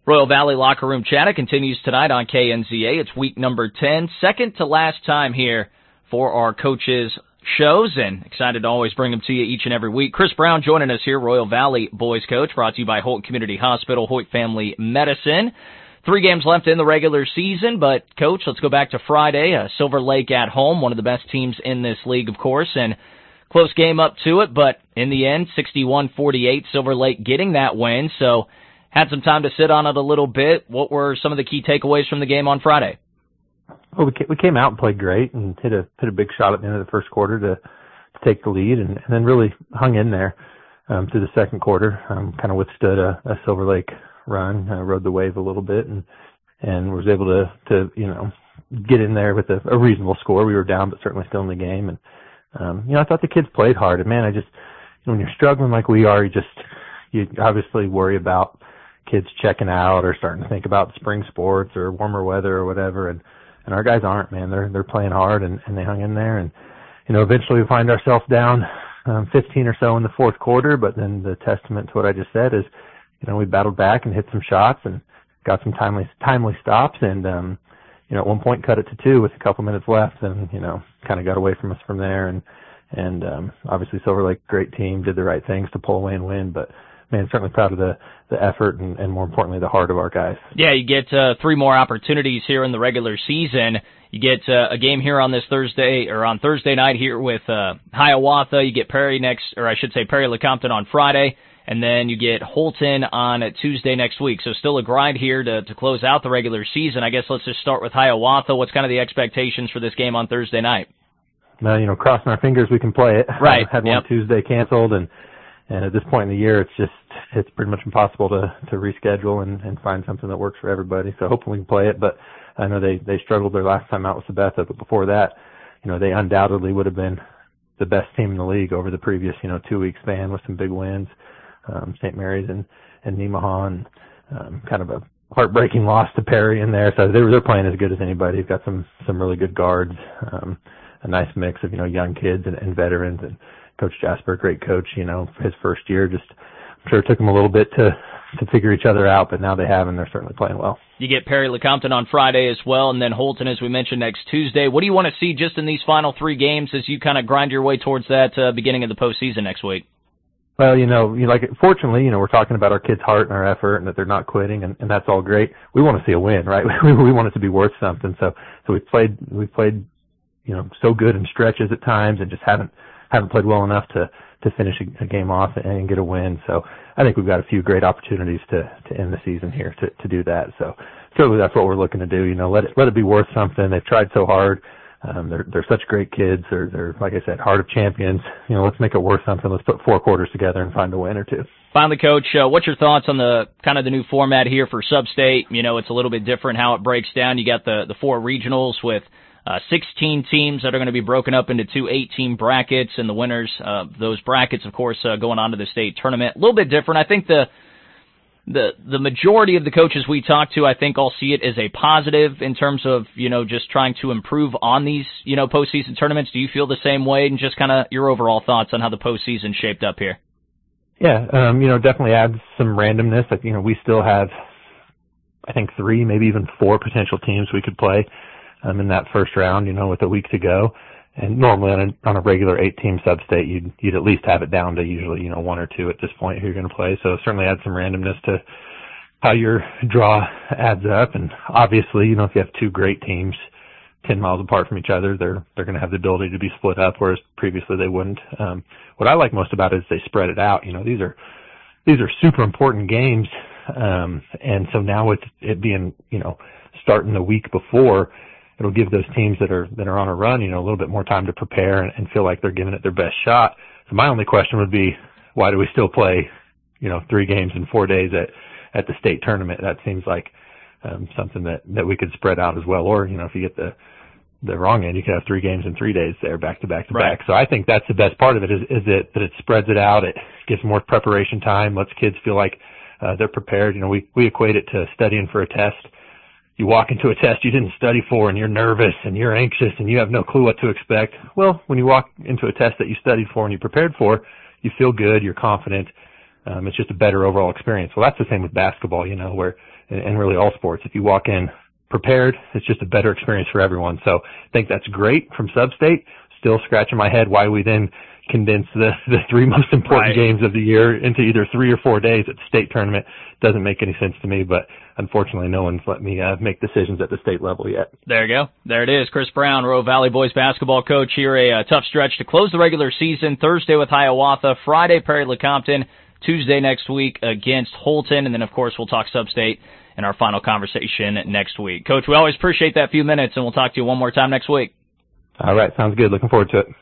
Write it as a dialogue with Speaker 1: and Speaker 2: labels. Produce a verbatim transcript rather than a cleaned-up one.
Speaker 1: Royal Valley Locker Room Chatter continues tonight on K N Z A. It's week number ten, second to last time here for our coaches' shows, and excited to always bring them to you each and every week. Chris Brown joining us here, Royal Valley boys coach, brought to you by Holt Community Hospital, Hoyt Family Medicine. Three games left in the regular season, but, Coach, let's go back to Friday. Uh, Silver Lake at home, one of the best teams in this league, of course, and close game up to it, but in the end, sixty-one forty-eight, Silver Lake getting that win, so had some time to sit on it a little bit. What were some of the key takeaways from the game on Friday?
Speaker 2: Well, we came out and played great and hit a hit a big shot at the end of the first quarter to, to take the lead, and, and then really hung in there um, through the second quarter. Um, kind of withstood a, a Silver Lake run, uh, rode the wave a little bit, and and was able to to you know get in there with a, a reasonable score. We were down, but certainly still in the game, and um, you know I thought the kids played hard. And man, I just you know, when you're struggling like we are, you just you obviously worry about kids checking out or starting to think about spring sports or warmer weather or whatever, and and our guys aren't, man. They're they're playing hard, and, and they hung in there, and you know eventually we find ourselves down um, fifteen or so in the fourth quarter. But then the testament to what I just said is, you know, we battled back and hit some shots and got some timely timely stops, and um, you know at one point cut it to two with a couple minutes left, and you know kind of got away from us from there. And and um, obviously Silver Lake, great team, did the right things to pull away and win, but. Man, certainly proud of the, the effort and, and, more importantly, the heart of our guys.
Speaker 1: Yeah, you get uh, three more opportunities here in the regular season. You get uh, a game here on this Thursday, or on Thursday night here with uh, Hiawatha. You get Perry next, or I should say Perry Lecompton on Friday, and then you get Holton on Tuesday next week. So still a grind here to, to close out the regular season. I guess let's just start with Hiawatha. What's kind of the expectations for this game on Thursday night?
Speaker 2: Well, you know, crossing our fingers we can play it.
Speaker 1: Right.
Speaker 2: I had one
Speaker 1: yep.
Speaker 2: Tuesday canceled, and And at this point in the year, it's just, it's pretty much impossible to, to reschedule and, and find something that works for everybody. So hopefully we can play it, but I know they, they struggled their last time out with Sabetha, but before that, you know, they undoubtedly would have been the best team in the league over the previous, you know, two week span with some big wins, um, Saint Mary's and, and Nemaha, and, um, kind of a heartbreaking loss to Perry in there. So they're, they're playing as good as anybody. They've got some, some really good guards, um, a nice mix of, you know, young kids and, and veterans, and Coach Jasper, great coach, you know, his first year, just, I'm sure it took them a little bit to, to figure each other out, but now they have, and they're certainly playing well.
Speaker 1: You get Perry Lecompton on Friday as well, and then Holton, as we mentioned, next Tuesday. What do you want to see just in these final three games as you kind of grind your way towards that uh, beginning of the postseason next week?
Speaker 2: Well, you know, you like, fortunately, you know, we're talking about our kids' heart and our effort and that they're not quitting, and, and that's all great. We want to see a win, right? We, we want it to be worth something. So, so we played, we played, you know, so good in stretches at times and just haven't, haven't played well enough to, to finish a, a game off and get a win. So I think we've got a few great opportunities to, to end the season here to, to do that. So certainly that's what we're looking to do. You know, let it, let it be worth something. They've tried so hard. Um, they're, they're such great kids. They're, they're, like I said, heart of champions. You know, let's make it worth something. Let's put four quarters together and find a win or two.
Speaker 1: Finally, Coach, uh, what's your thoughts on the kind of the new format here for Sub-State? You know, it's a little bit different how it breaks down. You got the, the four regionals with Uh, sixteen teams that are going to be broken up into two eight-team brackets, and the winners of those brackets, of course, uh, going on to the state tournament. A little bit different. I think the the the majority of the coaches we talk to, I think, all see it as a positive in terms of, you know, just trying to improve on these, you know, postseason tournaments. Do you feel the same way? And just kind of your overall thoughts on how the postseason shaped up here?
Speaker 2: Yeah, um, you know, definitely adds some randomness. Like, you know, we still have, I think, three, maybe even four potential teams we could play Um, in that first round, you know, with a week to go. And normally on a, on a regular eight-team sub-state, you'd, you'd at least have it down to usually, you know, one or two at this point who you're going to play. So certainly add some randomness to how your draw adds up. And obviously, you know, if you have two great teams ten miles apart from each other, they're, they're going to have the ability to be split up, whereas previously they wouldn't. Um, what I like most about it is they spread it out. You know, these are, these are super important games. Um, and so now with it being, you know, starting the week before, it'll give those teams that are that are on a run, you know, a little bit more time to prepare and, and feel like they're giving it their best shot. So my only question would be, why do we still play, you know, three games in four days at at the state tournament? That seems like um, something that that we could spread out as well. Or, you know, if you get the the wrong end, you could have three games in three days there, back to back to
Speaker 1: right.
Speaker 2: back. So I think that's the best part of it is is it that it spreads it out. It gives more preparation time, lets kids feel like uh, they're prepared. You know, we we equate it to studying for a test. You walk into a test you didn't study for, and you're nervous and you're anxious and you have no clue what to expect. Well, when you walk into a test that you studied for and you prepared for, you feel good, you're confident. Um, it's just a better overall experience. Well, that's the same with basketball, you know, where and, and really all sports. If you walk in prepared, it's just a better experience for everyone. So I think that's great from Sub-State. Still scratching my head why we then condense the, the three most important
Speaker 1: right.
Speaker 2: games of the year into either three or four days at the state tournament. Doesn't make any sense to me, but unfortunately no one's let me uh, make decisions at the state level yet.
Speaker 1: There you go. There it is. Chris Brown, Royal Valley boys basketball coach here. A, a tough stretch to close the regular season. Thursday with Hiawatha, Friday Perry-Lecompton, Tuesday next week against Holton, and then of course we'll talk Sub-State in our final conversation next week. Coach, we always appreciate that few minutes, and we'll talk to you one more time next week.
Speaker 2: All right. Sounds good. Looking forward to it.